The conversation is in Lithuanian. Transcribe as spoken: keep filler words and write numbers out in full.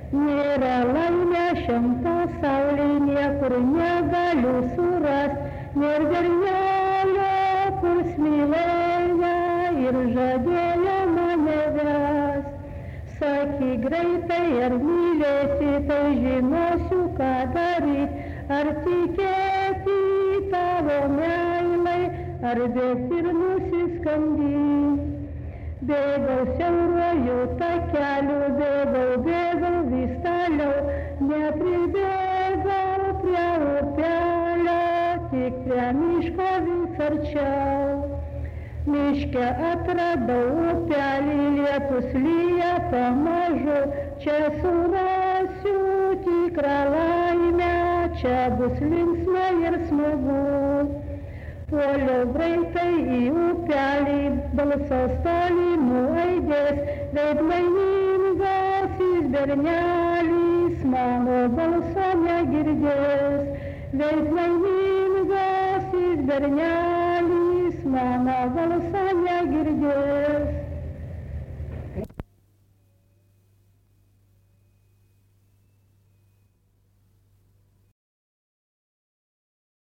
Nėra laimė šiam pasauly, niekur negaliu surast, nėr bernelio, kur smylėja ir žadėjo mane ves. Sakyk greitai, ar mylėsi, tai žinosiu, ką daryt, ar tikėti tavo meilai, ar bėgti ir nusiskambyti. Bėgau siauruoju takeliu, bėgau, bėgau vis toliau, nepribėgau prie upelio, tik prie miško vis arčiau. Miške atradau upelį, lietus lyja pamažu, čia surasiu tikrą laimę, čia bus linksma ir smagu. Puoliau greitai į upelį, balsas tolimų aidės, veidlaimingasis bernelis mano balso negirdės. Veidlaimingasis bernelis mano balso